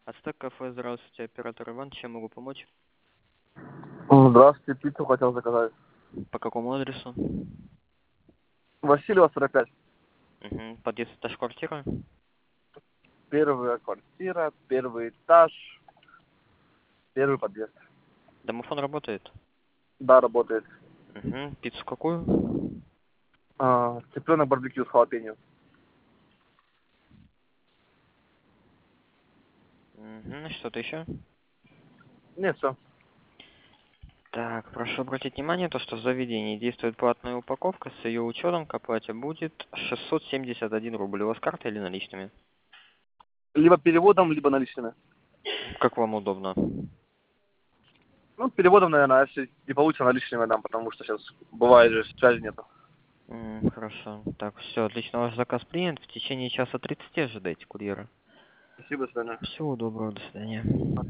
Ацтек кафе, здравствуйте, оператор Иван, чем могу помочь? Здравствуйте, пиццу хотел заказать. По какому адресу? Васильева, 45. Угу. Подъезд, этаж, квартира? Первая квартира, первый этаж, первый подъезд. Домофон работает? Да, работает. Угу. Пиццу какую? Цыпленок барбекю с халапеньо. Угу. Что-то еще? Нет, все. Так, прошу обратить внимание, то, что в заведении действует платная упаковка, с ее учетом к оплате будет 671 рубль. У вас карта или наличными? Либо переводом, либо наличными. Как вам удобно? Ну, переводом, наверное, а если не получится, наличными дам, потому что сейчас бывает же, связи нету. Хорошо. Так, все, отлично. Ваш заказ принят. В течение часа 30 ожидайте курьера. Спасибо, до свидания. Всего доброго, до свидания.